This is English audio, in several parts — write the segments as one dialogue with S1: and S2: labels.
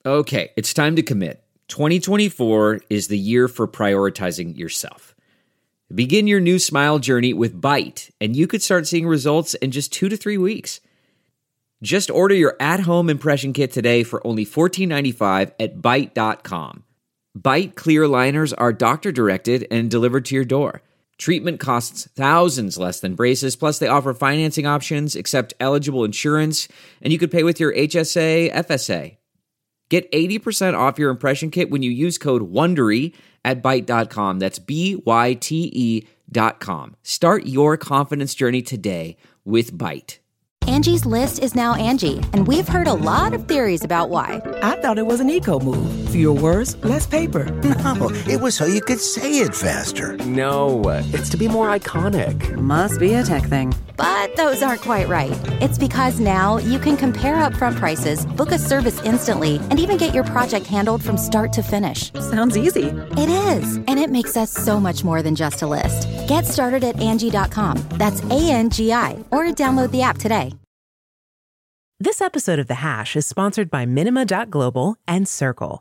S1: Okay, it's time to commit. 2024 is the year for prioritizing yourself. Begin your new smile journey with Byte, and you could start seeing results in just 2 to 3 weeks. Just order your at-home impression kit today for only $14.95 at Byte.com. Byte clear liners are doctor-directed and delivered to your door. Treatment costs thousands less than braces, plus they offer financing options, accept eligible insurance, and you could pay with your HSA, FSA. Get 80% off your impression kit when you use code WONDERY at Byte.com. That's BYTE.com. Start your confidence journey today with Byte.
S2: Angie's List is now Angie, and we've heard a lot of theories about why.
S3: I thought it was an eco move. Fewer words, less paper.
S4: No, it was so you could say it faster.
S5: No, it's to be more iconic.
S3: Must be a tech thing.
S2: But those aren't quite right. It's because now you can compare upfront prices, book a service instantly, and even get your project handled from start to finish.
S3: Sounds easy.
S2: It is, and it makes us so much more than just a list. Get started at Angie.com. That's ANGI, or download the app today.
S6: This episode of The Hash is sponsored by Minima.Global and Circle.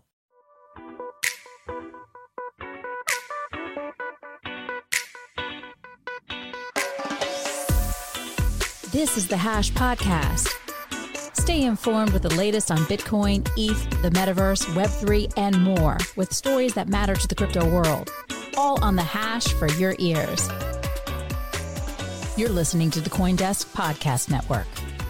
S7: This is the Hash Podcast. Stay informed with the latest on Bitcoin, ETH, the metaverse, Web3, and more with stories that matter to the crypto world. All on the Hash for your ears. You're listening to the CoinDesk Podcast Network.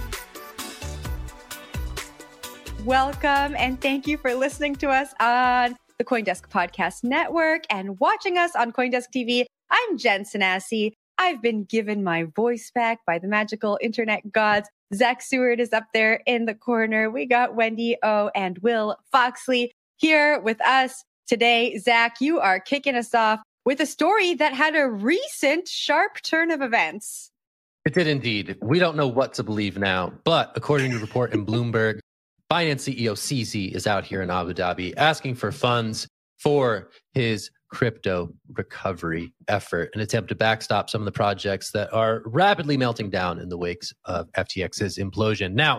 S8: Welcome, and thank you for listening to us on the CoinDesk Podcast Network and watching us on CoinDesk TV. I'm Jen Sanasi. I've been given my voice back by the magical internet gods. Zach Seward is up there in the corner. We got Wendy O and Will Foxley here with us today. Zach, you are kicking us off with a story that had a recent sharp turn of events.
S9: It did indeed. We don't know what to believe now, but according to a report in Bloomberg, Binance CEO CZ is out here in Abu Dhabi asking for funds for his crypto recovery effort, an attempt to backstop some of the projects that are rapidly melting down in the wakes of FTX's implosion. Now,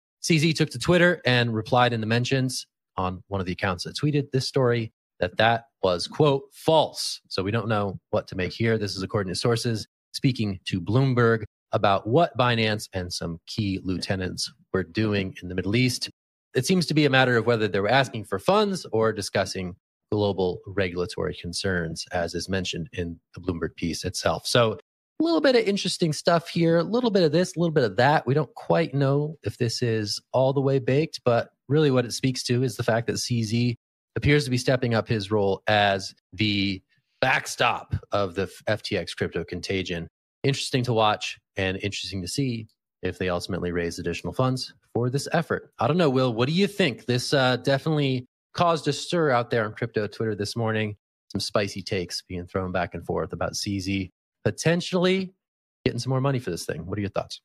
S9: CZ took to Twitter and replied in the mentions on one of the accounts that tweeted this story that was, quote, false. So we don't know what to make here. This is according to sources speaking to Bloomberg about what Binance and some key lieutenants were doing in the Middle East. It seems to be a matter of whether they were asking for funds or discussing global regulatory concerns, as is mentioned in the Bloomberg piece itself. So a little bit of interesting stuff here, a little bit of this, a little bit of that. We don't quite know if this is all the way baked, but really what it speaks to is the fact that CZ appears to be stepping up his role as the backstop of the FTX crypto contagion. Interesting to watch and interesting to see if they ultimately raise additional funds for this effort. I don't know, Will, what do you think? This definitely caused a stir out there on crypto Twitter this morning. Some spicy takes being thrown back and forth about CZ potentially getting some more money for this thing. What are your thoughts?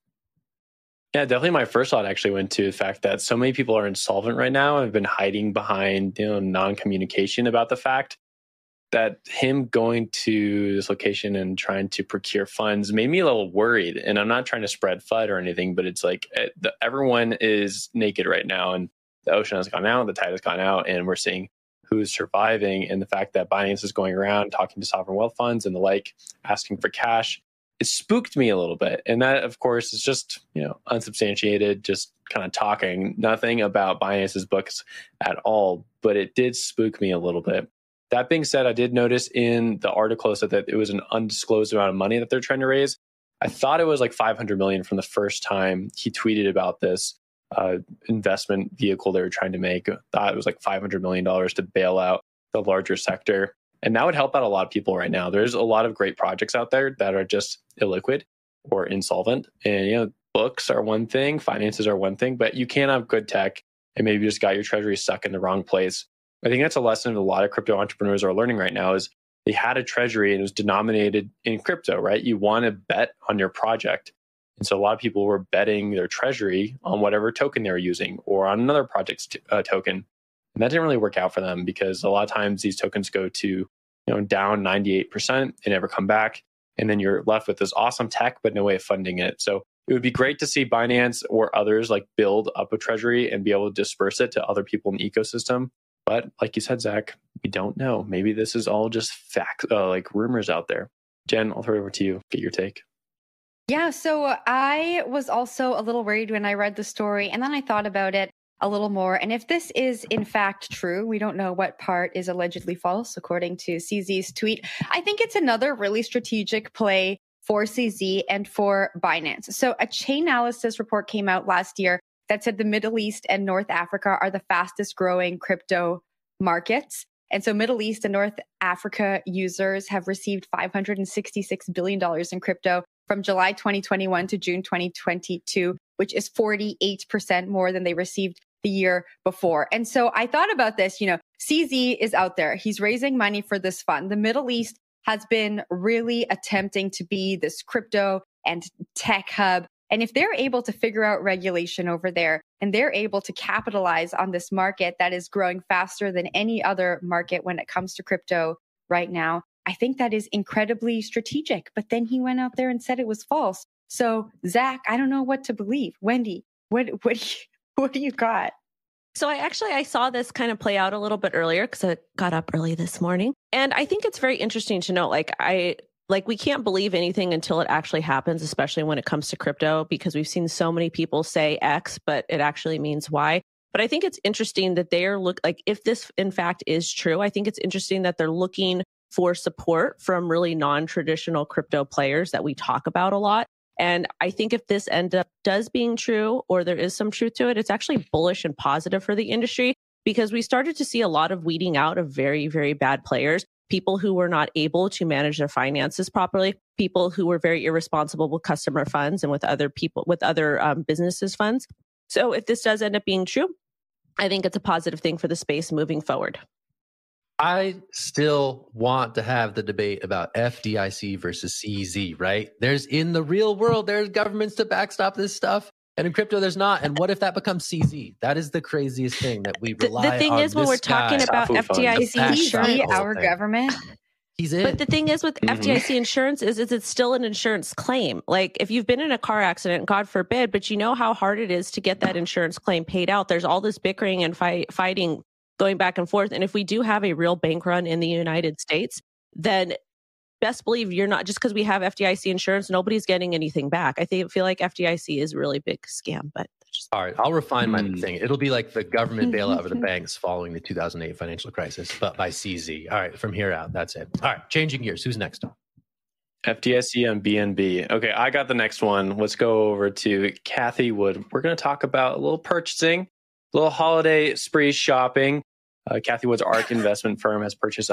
S10: Yeah, definitely my first thought actually went to the fact that so many people are insolvent right now and have been hiding behind non-communication about the fact that him going to this location and trying to procure funds made me a little worried. And I'm not trying to spread FUD or anything, but it's like everyone is naked right now and the ocean has gone out, the tide has gone out, and we're seeing who's surviving. And the fact that Binance is going around talking to sovereign wealth funds and the like, asking for cash, it spooked me a little bit. And that, of course, is just, unsubstantiated, just kind of talking, nothing about Binance's books at all. But it did spook me a little bit. That being said, I did notice in the article that it was an undisclosed amount of money that they're trying to raise. I thought it was like $500 million from the first time he tweeted about this investment vehicle they were trying to make. I thought it was like $500 million to bail out the larger sector. And that would help out a lot of people right now. There's a lot of great projects out there that are just illiquid or insolvent. And, books are one thing, finances are one thing, but you can't have good tech and maybe you just got your treasury stuck in the wrong place. I think that's a lesson a lot of crypto entrepreneurs are learning right now is they had a treasury and it was denominated in crypto, right? You want to bet on your project. And so a lot of people were betting their treasury on whatever token they were using or on another project's token. And that didn't really work out for them because a lot of times these tokens go to down 98% and never come back. And then you're left with this awesome tech, but no way of funding it. So it would be great to see Binance or others like build up a treasury and be able to disperse it to other people in the ecosystem. But like you said, Zach, we don't know. Maybe this is all just facts, like rumors out there. Jen, I'll throw it over to you. Get your take.
S8: Yeah, so I was also a little worried when I read the story, and then I thought about it a little more. And if this is in fact true, we don't know what part is allegedly false, according to CZ's tweet. I think it's another really strategic play for CZ and for Binance. So a Chainalysis report came out last year that said the Middle East and North Africa are the fastest growing crypto markets. And so Middle East and North Africa users have received $566 billion in crypto from July 2021 to June 2022, which is 48% more than they received the year before. And so I thought about this, CZ is out there. He's raising money for this fund. The Middle East has been really attempting to be this crypto and tech hub. And if they're able to figure out regulation over there and they're able to capitalize on this market that is growing faster than any other market when it comes to crypto right now, I think that is incredibly strategic. But then he went out there and said it was false. So Zach, I don't know what to believe. Wendy, what do you got?
S11: So I saw this kind of play out a little bit earlier because I got up early this morning. And I think it's very interesting to note, we can't believe anything until it actually happens, especially when it comes to crypto, because we've seen so many people say X, but it actually means Y. But I think it's interesting that if this in fact is true, I think it's interesting that they're looking for support from really non-traditional crypto players that we talk about a lot. And I think if this does being true, or there is some truth to it, it's actually bullish and positive for the industry, because we started to see a lot of weeding out of very, very bad players, people who were not able to manage their finances properly, people who were very irresponsible with customer funds and with other businesses' funds. So if this does end up being true, I think it's a positive thing for the space moving forward.
S9: I still want to have the debate about FDIC versus CZ, right? In the real world, there's governments to backstop this stuff. And in crypto, there's not. And what if that becomes CZ? That is the craziest thing that we rely on.
S11: The thing is, when we're talking about FDIC insurance,
S8: our government.
S9: He's in.
S11: But the thing is with FDIC insurance is it's still an insurance claim. Like if you've been in a car accident, God forbid, but you know how hard it is to get that insurance claim paid out. There's all this bickering and fighting going back and forth. And if we do have a real bank run in the United States, then best believe you're not, just because we have FDIC insurance, nobody's getting anything back. I feel like FDIC is a really big scam, but
S9: all right, I'll refine my thing. It'll be like the government bailout of the banks following the 2008 financial crisis, but by CZ. All right, from here out, that's it. All right, changing gears. Who's next?
S10: FDIC and BNB. Okay, I got the next one. Let's go over to Cathie Wood. We're going to talk about a little purchasing, a little holiday spree shopping. Cathie Wood's ARK investment firm has purchased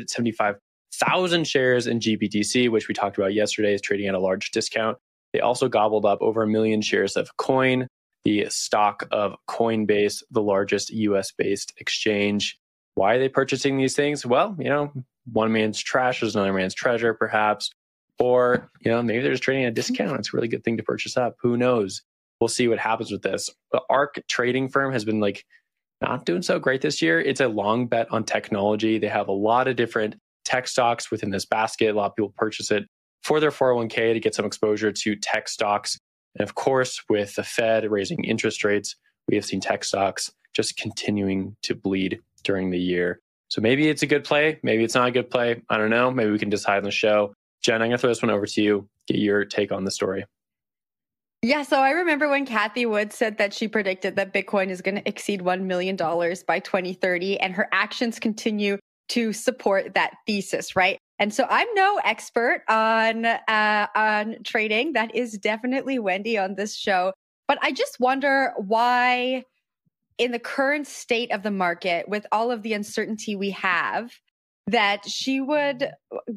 S10: 175,000 shares in GBTC, which we talked about yesterday, is trading at a large discount. They also gobbled up over 1 million shares of Coin, the stock of Coinbase, the largest US-based exchange. Why are they purchasing these things? Well, one man's trash is another man's treasure, perhaps. Or, maybe they're just trading at a discount. It's a really good thing to purchase up. Who knows? We'll see what happens with this. The ARK trading firm has been not doing so great this year. It's a long bet on technology. They have a lot of different tech stocks within this basket. A lot of people purchase it for their 401k to get some exposure to tech stocks. And of course, with the Fed raising interest rates, we have seen tech stocks just continuing to bleed during the year. So maybe it's a good play. Maybe it's not a good play. I don't know. Maybe we can decide on the show. Jen, I'm going to throw this one over to you. Get your take on the story.
S8: Yeah, so I remember when Cathie Wood said that she predicted that Bitcoin is going to exceed $1 million by 2030, and her actions continue to support that thesis, right? And so I'm no expert on trading. That is definitely Wendy on this show. But I just wonder why, in the current state of the market, with all of the uncertainty we have, that she would,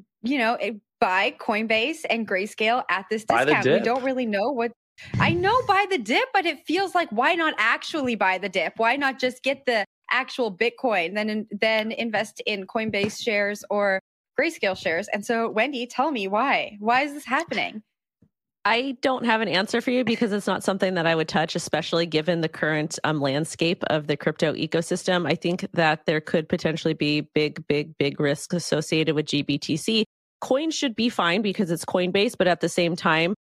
S8: buy Coinbase and Grayscale at this discount. We don't really know what. I know buy the dip, but it feels like, why not actually buy the dip? Why not just get the actual Bitcoin, then invest in Coinbase shares or Grayscale shares? And so, Wendy, tell me why. Why is this happening?
S11: I don't have an answer for you because it's not something that I would touch, especially given the current landscape of the crypto ecosystem. I think that there could potentially be big risks associated with GBTC. Coin should be fine because it's Coinbase, but at the same time,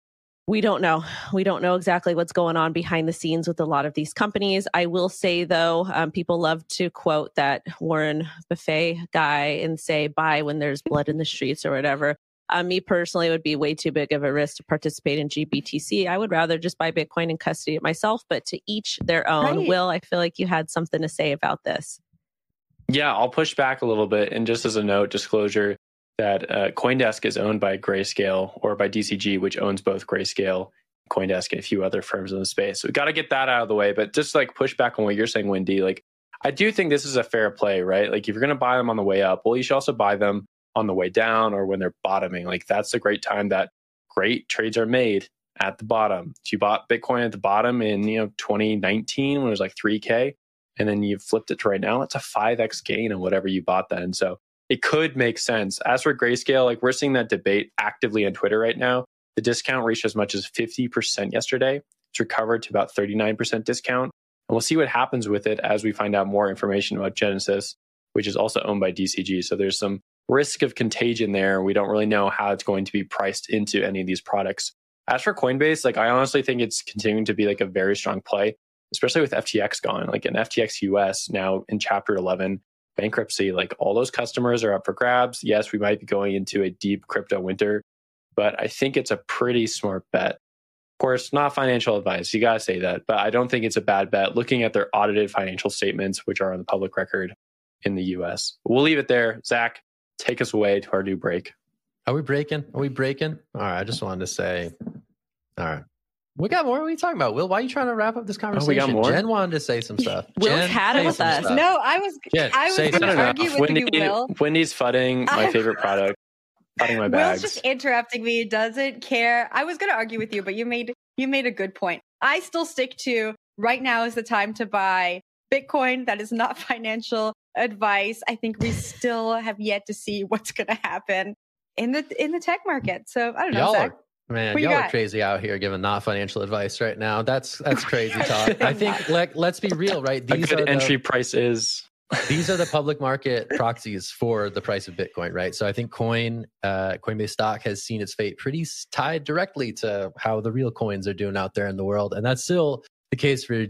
S11: We don't know. We don't know exactly what's going on behind the scenes with a lot of these companies. I will say, though, people love to quote that Warren Buffett guy and say, buy when there's blood in the streets or whatever. Me personally, it would be way too big of a risk to participate in GBTC. I would rather just buy Bitcoin and custody it myself, but to each their own.
S8: Right.
S11: Will, I feel like you had something to say about this.
S10: Yeah, I'll push back a little bit. And just as a note, disclosure, that CoinDesk is owned by Grayscale or by DCG, which owns both Grayscale, CoinDesk, and a few other firms in the space. So we got to get that out of the way. But just like push back on what you're saying, Wendy, like I do think this is a fair play, right? Like if you're going to buy them on the way up, well, you should also buy them on the way down or when they're bottoming. Like that's the great time that great trades are made at the bottom. So you bought Bitcoin at the bottom in 2019 when it was like 3K, and then you flipped it to right now. That's a 5x gain on whatever you bought then. So it could make sense. As for Grayscale, like we're seeing that debate actively on Twitter right now. The discount reached as much as 50% yesterday. It's recovered to about 39% discount. And we'll see what happens with it as we find out more information about Genesis, which is also owned by DCG. So there's some risk of contagion there. We don't really know how it's going to be priced into any of these products. As for Coinbase, like I honestly think it's continuing to be like a very strong play, especially with FTX gone. Like an FTX US now in Chapter 11 bankruptcy, like all those customers are up for grabs. Yes, we might be going into a deep crypto winter, but I think it's a pretty smart bet. Of course, not financial advice. You got to say that, but I don't think it's a bad bet looking at their audited financial statements, which are on the public record in the US. We'll leave it there. Zach, take us away to our new break.
S9: Are we breaking? All right. I just wanted to say, all right. We got more? What are you talking about, Will? Why are you trying to wrap up this conversation?
S10: We got more?
S9: Jen wanted to say some stuff.
S11: Will's had it with us.
S8: No, I was going to argue with you, Will.
S10: Wendy's fudding, my favorite product. Fudding my bags.
S8: Will's just interrupting me. Doesn't care. I was going to argue with you, but you made a good point. I still stick to right now is the time to buy Bitcoin. That is not financial advice. I think we still have yet to see what's going to happen in the tech market. So I don't know, Zach.
S9: Y'all are crazy out here giving not financial advice right now. That's crazy talk. I think let's be real, right?
S10: These are entry price is.
S9: These are the public market proxies for the price of Bitcoin, right? So I think Coinbase stock has seen its fate pretty tied directly to how the real coins are doing out there in the world. And that's still the case for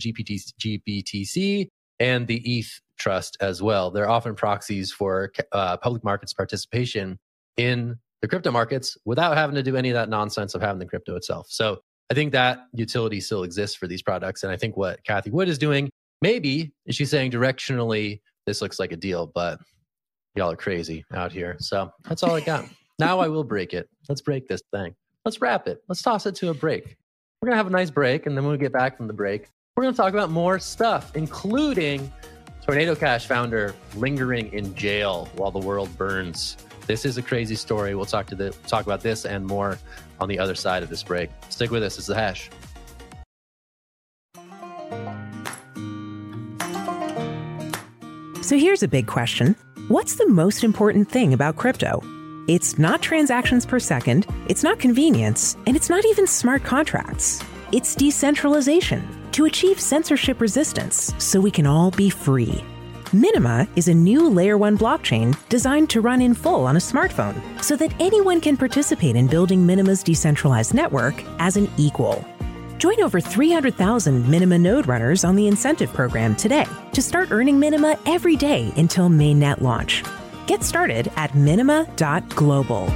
S9: GBTC and the ETH Trust as well. They're often proxies for public markets participation in the crypto markets without having to do any of that nonsense of having the crypto itself. So I think that utility still exists for these products. And I think what Cathie Wood is doing, maybe, is she's saying directionally, this looks like a deal, but y'all are crazy out here. So that's all I got. Now I will break it. Let's break this thing. Let's wrap it. Let's toss it to a break. We're going to have a nice break. And then when we get back from the break, we're going to talk about more stuff, including Tornado Cash founder lingering in jail while the world burns. This is a crazy story. We'll talk about this and more on the other side of this break. Stick with us. It's The Hash.
S6: So here's a big question. What's the most important thing about crypto? It's not transactions per second, it's not convenience, and it's not even smart contracts. It's decentralization to achieve censorship resistance so we can all be free. Minima is a new Layer 1 blockchain designed to run in full on a smartphone so that anyone can participate in building Minima's decentralized network as an equal. Join over 300,000 Minima node runners on the incentive program today to start earning Minima every day until mainnet launch. Get started at minima.global.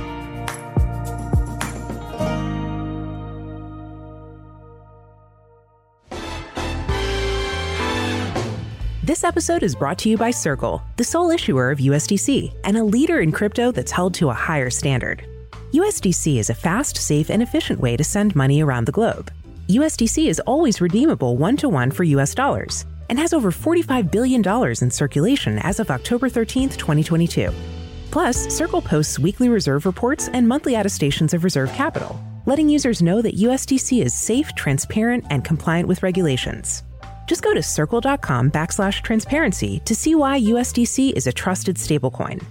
S6: This episode is brought to you by Circle, the sole issuer of USDC and a leader in crypto that's held to a higher standard. USDC is a fast, safe, and efficient way to send money around the globe. USDC is always redeemable one-to-one for US dollars and has over $45 billion in circulation as of October 13th, 2022. Plus, Circle posts weekly reserve reports and monthly attestations of reserve capital, letting users know that USDC is safe, transparent, and compliant with regulations. Just go to circle.com/transparency to see why USDC is a trusted stablecoin.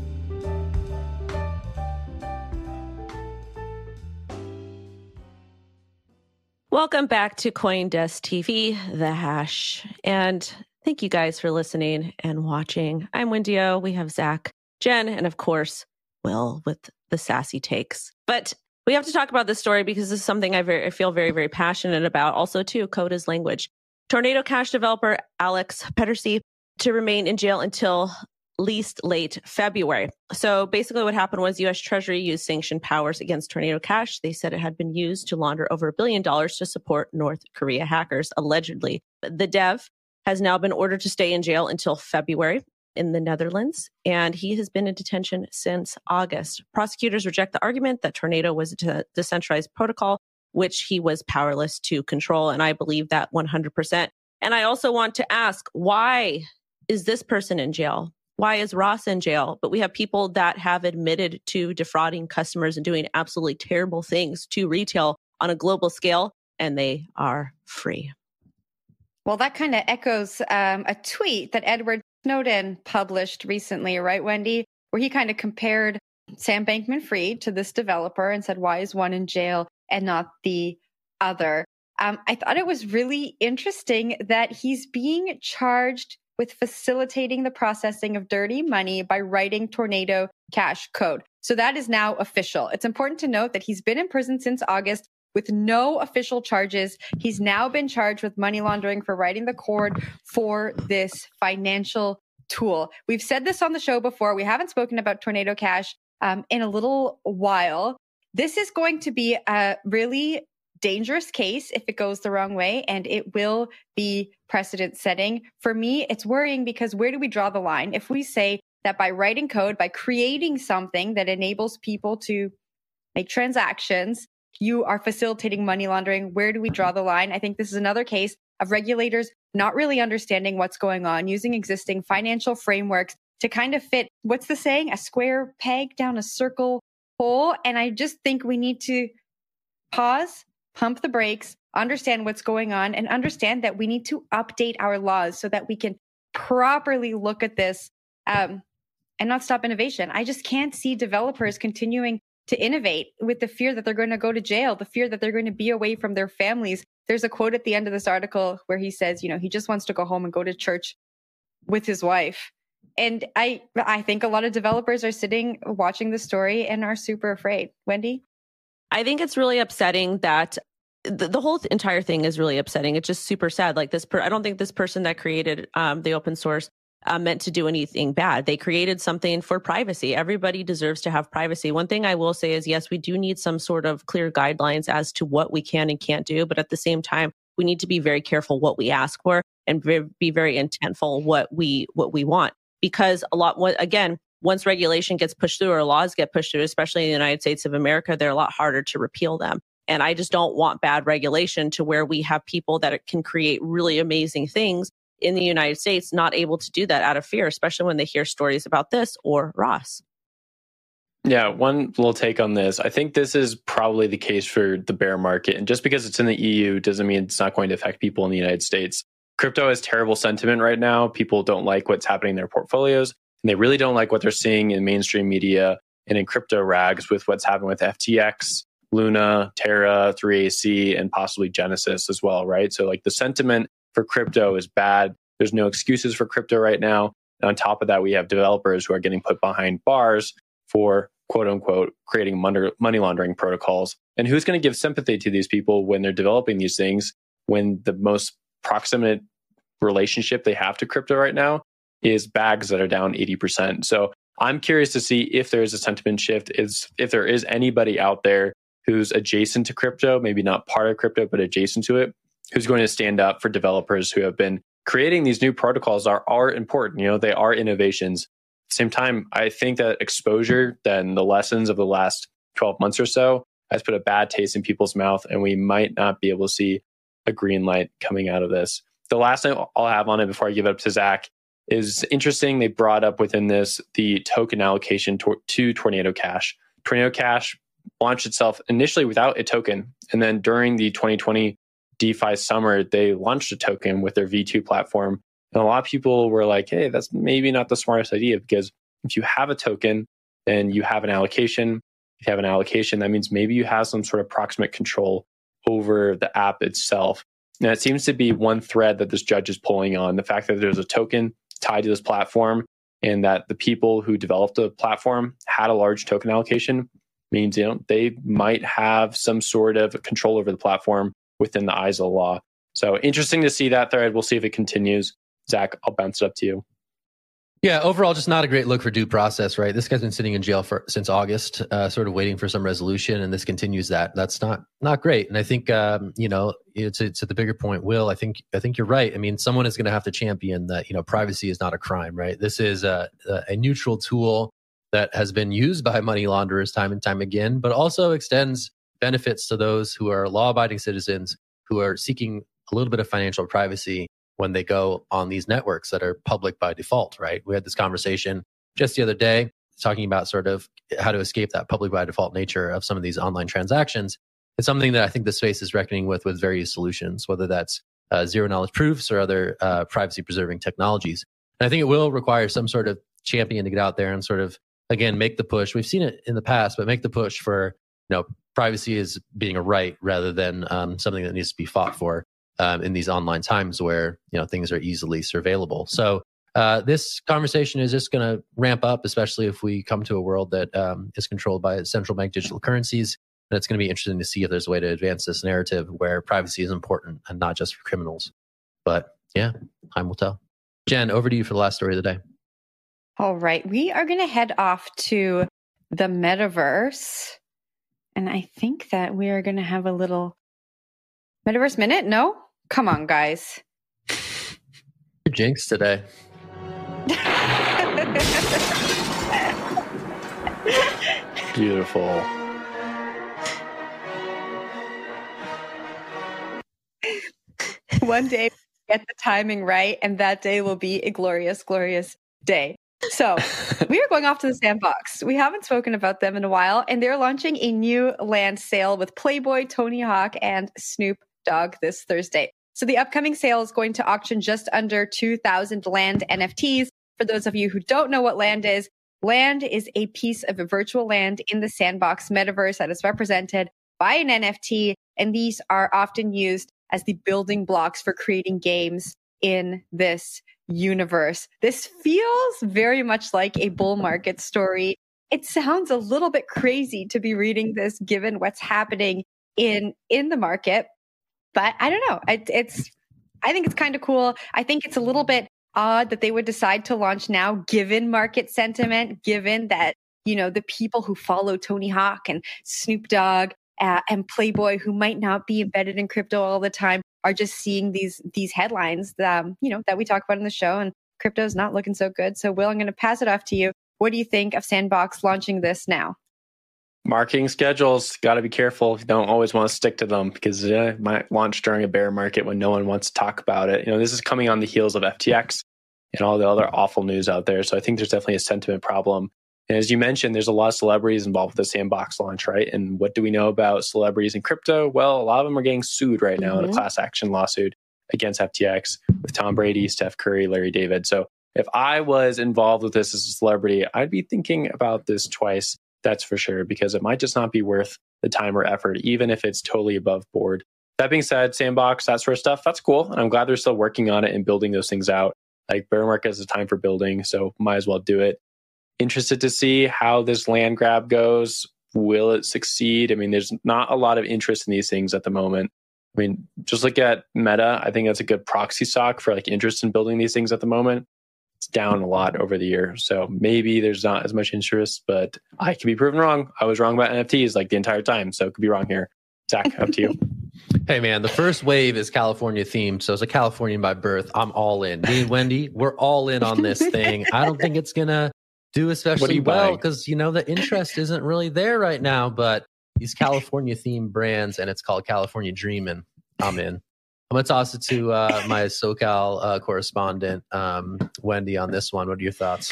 S11: Welcome back to CoinDesk TV, The Hash. And thank you guys for listening and watching. I'm Wendy O. We have Zach, Jen, and of course, Will with the sassy takes. But We have to talk about this story because this is something I feel very, very passionate about. Also, too, code is language. Tornado Cash developer Alex Pedersey to remain in jail until least late February. So basically what happened was U.S. Treasury used sanctioned powers against Tornado Cash. They said it had been used to launder over $1 billion to support North Korea hackers, allegedly. The dev has now been ordered to stay in jail until February in the Netherlands, and he has been in detention since August. Prosecutors reject the argument that Tornado was a decentralized protocol, which he was powerless to control, and I believe that 100%. And I also want to ask, why is this person in jail? Why is Ross in jail? But we have people that have admitted to defrauding customers and doing absolutely terrible things to retail on a global scale, and they are free.
S8: Well, that kind of echoes a tweet that Edward Snowden published recently, right, Wendy? Where he kind of compared Sam Bankman-Fried to this developer and said, why is one in jail and not the other? I thought it was really interesting that he's being charged with facilitating the processing of dirty money by writing Tornado Cash code. So that is now official. It's important to note that he's been in prison since August with no official charges. He's now been charged with money laundering for writing the code for this financial tool. We've said this on the show before. We haven't spoken about Tornado Cash in a little while. This is going to be a really dangerous case if it goes the wrong way, and it will be precedent setting. For me, it's worrying because where do we draw the line? If we say that by writing code, by creating something that enables people to make transactions, you are facilitating money laundering, where do we draw the line? I think this is another case of regulators not really understanding what's going on, using existing financial frameworks to kind of fit, what's the saying? A square peg down a circle hole. And I just think we need to pause, pump the brakes, understand what's going on, and understand that we need to update our laws so that we can properly look at this and not stop innovation. I just can't see developers continuing to innovate with the fear that they're going to go to jail, the fear that they're going to be away from their families. There's a quote at the end of this article where he says, he just wants to go home and go to church with his wife. And I think a lot of developers are sitting watching the story and are super afraid. Wendy?
S11: I think it's really upsetting that the whole entire thing is really upsetting. It's just super sad. Like I don't think this person that created the open source meant to do anything bad. They created something for privacy. Everybody deserves to have privacy. One thing I will say is, yes, we do need some sort of clear guidelines as to what we can and can't do. But at the same time, we need to be very careful what we ask for and be very intentful what we want. Because once regulation gets pushed through or laws get pushed through, especially in the United States of America, they're a lot harder to repeal them. And I just don't want bad regulation to where we have people that can create really amazing things in the United States not able to do that out of fear, especially when they hear stories about this or Ross.
S10: Yeah, one little take on this. I think this is probably the case for the bear market. And just because it's in the EU doesn't mean it's not going to affect people in the United States. Crypto has terrible sentiment right now. People don't like what's happening in their portfolios, and they really don't like what they're seeing in mainstream media and in crypto rags with what's happening with FTX, Luna, Terra, 3AC, and possibly Genesis as well, right? So like the sentiment for crypto is bad. There's no excuses for crypto right now. And on top of that, we have developers who are getting put behind bars for quote unquote creating money laundering protocols. And who's going to give sympathy to these people when they're developing these things, when the most proximate relationship they have to crypto right now is bags that are down 80%. So I'm curious to see if there is a sentiment shift, if there is anybody out there who's adjacent to crypto, maybe not part of crypto, but adjacent to it, who's going to stand up for developers who have been creating these new protocols are important. They are innovations. At the same time, I think that exposure, then the lessons of the last 12 months or so has put a bad taste in people's mouth, and we might not be able to see a green light coming out of this. The last thing I'll have on it before I give it up to Zach is interesting. They brought up within this the token allocation to Tornado Cash. Tornado Cash launched itself initially without a token. And then during the 2020 DeFi summer, they launched a token with their V2 platform. And a lot of people were like, hey, that's maybe not the smartest idea, because if you have a token, then you have an allocation. If you have an allocation, that means maybe you have some sort of proximate control over the app itself. And it seems to be one thread that this judge is pulling on, the fact that there's a token tied to this platform and that the people who developed the platform had a large token allocation means, they might have some sort of control over the platform within the eyes of the law. So interesting to see that thread. We'll see if it continues. Zach, I'll bounce it up to you.
S9: Yeah, overall, just not a great look for due process, right? This guy's been sitting in jail since August, sort of waiting for some resolution, and this continues that. That's not great. And I think, it's at the bigger point, Will. I think you're right. I mean, someone is going to have to champion that. Privacy is not a crime, right? This is a neutral tool that has been used by money launderers time and time again, but also extends benefits to those who are law-abiding citizens who are seeking a little bit of financial privacy when they go on these networks that are public by default, right? We had this conversation just the other day talking about sort of how to escape that public by default nature of some of these online transactions. It's something that I think the space is reckoning with various solutions, whether that's zero knowledge proofs or other privacy preserving technologies. And I think it will require some sort of champion to get out there and sort of, again, make the push. We've seen it in the past, but make the push for, privacy as being a right rather than something that needs to be fought for. In these online times where things are easily surveillable. So this conversation is just going to ramp up, especially if we come to a world that is controlled by central bank digital currencies. And it's going to be interesting to see if there's a way to advance this narrative where privacy is important and not just for criminals. But yeah, time will tell. Jen, over to you for the last story of the day.
S8: All right, we are going to head off to the metaverse, and I think that we are going to have a little Metaverse Minute? No? Come on, guys.
S9: You're jinxed today.
S10: Beautiful.
S8: One day, get the timing right, and that day will be a glorious, glorious day. So we are going off to the Sandbox. We haven't spoken about them in a while, and they're launching a new land sale with Playboy, Tony Hawk, and Snoop Dogg this Thursday. So the upcoming sale is going to auction just under 2,000 land NFTs. For those of you who don't know what land is a piece of a virtual land in the Sandbox metaverse that is represented by an NFT. And these are often used as the building blocks for creating games in this universe. This feels very much like a bull market story. It sounds a little bit crazy to be reading this given what's happening in the market. But I don't know. I think it's kind of cool. I think it's a little bit odd that they would decide to launch now, given market sentiment, given that, the people who follow Tony Hawk and Snoop Dogg and Playboy, who might not be embedded in crypto all the time, are just seeing these headlines that we talk about in the show, and crypto is not looking so good. So, Will, I'm going to pass it off to you. What do you think of Sandbox launching this now?
S10: Marketing schedules, got to be careful. You don't always want to stick to them because it might launch during a bear market when no one wants to talk about it. This is coming on the heels of FTX and all the other awful news out there. So I think there's definitely a sentiment problem. And as you mentioned, there's a lot of celebrities involved with the Sandbox launch, right? And what do we know about celebrities in crypto? Well, a lot of them are getting sued right now in a class action lawsuit against FTX with Tom Brady, Steph Curry, Larry David. So if I was involved with this as a celebrity, I'd be thinking about this twice. That's for sure, because it might just not be worth the time or effort, even if it's totally above board. That being said, Sandbox, that sort of stuff, that's cool. And I'm glad they're still working on it and building those things out. Like bear market is a time for building, so might as well do it. Interested to see how this land grab goes. Will it succeed? I mean, there's not a lot of interest in these things at the moment. I mean, just look at Meta. I think that's a good proxy stock for interest in building these things at the moment. It's down a lot over the year. So maybe there's not as much interest, but I could be proven wrong. I was wrong about NFTs the entire time. So it could be wrong here. Zach, up to you.
S9: Hey, man, the first wave is California themed. So as a Californian by birth, I'm all in. Me and Wendy, we're all in on this thing. I don't think it's going to do especially well because, the interest isn't really there right now. But these California themed brands, and it's called California Dreamin', I'm in. I'm going to toss it to my SoCal correspondent, Wendy, on this one. What are your thoughts?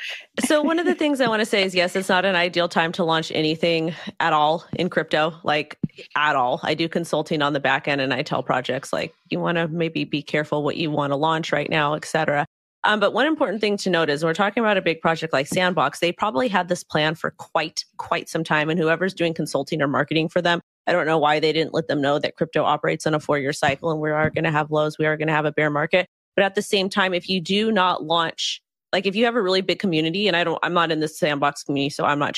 S11: So one of the things I want to say is, yes, it's not an ideal time to launch anything at all in crypto, at all. I do consulting on the back end, and I tell projects you want to maybe be careful what you want to launch right now, et cetera. But one important thing to note is we're talking about a big project like Sandbox. They probably had this plan for quite some time, and whoever's doing consulting or marketing for them, I don't know why they didn't let them know that crypto operates on a 4-year cycle and we are going to have lows. We are going to have a bear market. But at the same time, if you do not launch, if you have a really big community, and I'm not in the Sandbox community, so I'm not sure.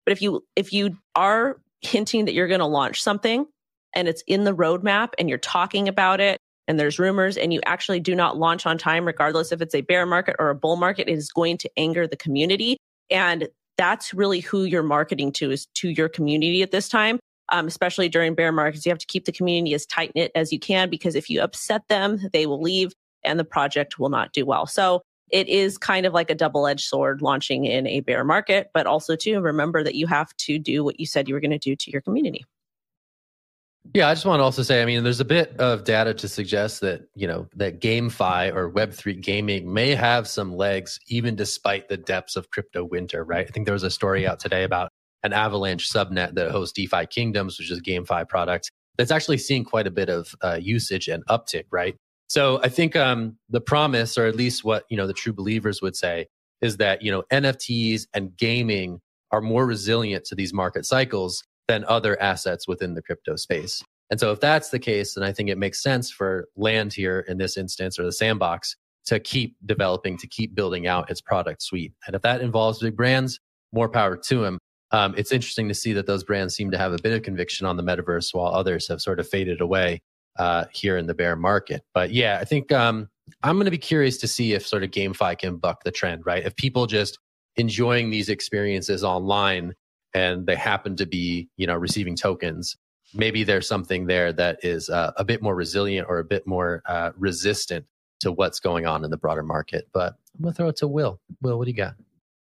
S11: But if you are hinting that you're going to launch something and it's in the roadmap and you're talking about it and there's rumors and you actually do not launch on time, regardless if it's a bear market or a bull market, it is going to anger the community. And that's really who you're marketing to, is to your community at this time. Especially during bear markets, you have to keep the community as tight-knit as you can, because if you upset them, they will leave and the project will not do well. So it is kind of like a double-edged sword launching in a bear market, but also to remember that you have to do what you said you were going to do to your community.
S9: Yeah, I just want to also say, I mean, there's a bit of data to suggest that, that GameFi or Web3 gaming may have some legs, even despite the depths of crypto winter, right? I think there was a story out today about an Avalanche subnet that hosts DeFi Kingdoms, which is a GameFi product, that's actually seeing quite a bit of usage and uptick, right? So I think the promise, or at least what, the true believers would say, is that, NFTs and gaming are more resilient to these market cycles than other assets within the crypto space. And so if that's the case, then I think it makes sense for Land here in this instance, or the Sandbox, to keep developing, to keep building out its product suite. And if that involves big brands, more power to them. It's interesting to see that those brands seem to have a bit of conviction on the metaverse, while others have sort of faded away here in the bear market. But yeah, I think I'm going to be curious to see if sort of GameFi can buck the trend, right? If people just enjoying these experiences online and they happen to be, receiving tokens, maybe there's something there that is a bit more resilient or a bit more resistant to what's going on in the broader market. But I'm going to throw it to Will. Will, what do you got?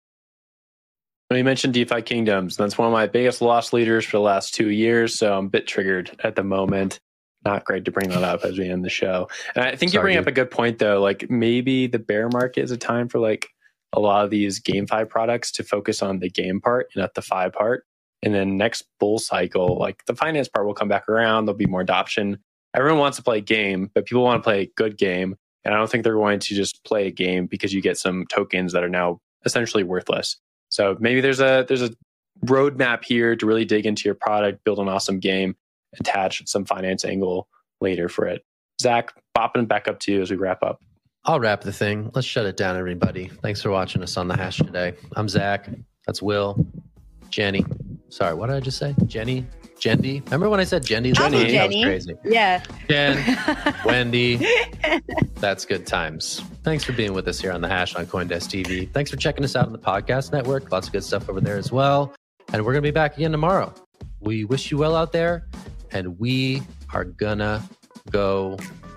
S10: Well, you mentioned DeFi Kingdoms. That's one of my biggest loss leaders for the last 2 years, so I'm a bit triggered at the moment. Not great to bring that up as we end the show. And I think you bring up a good point, though. Like, maybe the bear market is a time for like a lot of these GameFi products to focus on the game part and not the fi part. And then next bull cycle, like the finance part will come back around. There'll be more adoption. Everyone wants to play a game, but people want to play a good game. And I don't think they're going to just play a game because you get some tokens that are now essentially worthless. So maybe there's a roadmap here to really dig into your product, build an awesome game, attach some finance angle later for it. Zach, bopping back up to you as we wrap up.
S9: I'll wrap the thing. Let's shut it down, everybody. Thanks for watching us on The Hash today. I'm Zach. That's Will. Jenny. Sorry, what did I just say? Jenny? Jendi? Remember when I said Jendi?
S8: Jenny.
S9: That was crazy.
S8: Yeah.
S9: Jen. Wendy. That's good times. Thanks for being with us here on The Hash on CoinDesk TV. Thanks for checking us out on the podcast network. Lots of good stuff over there as well. And we're going to be back again tomorrow. We wish you well out there. And we are gonna go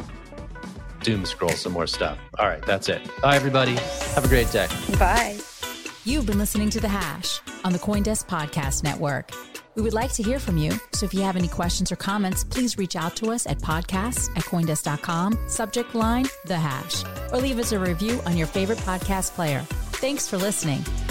S9: doom scroll some more stuff. All right, that's it. Bye, everybody. Have a great day.
S8: Bye.
S7: You've been listening to The Hash on the CoinDesk Podcast Network. We would like to hear from you, so if you have any questions or comments, please reach out to us at podcasts@coindesk.com, subject line, The Hash, or leave us a review on your favorite podcast player. Thanks for listening.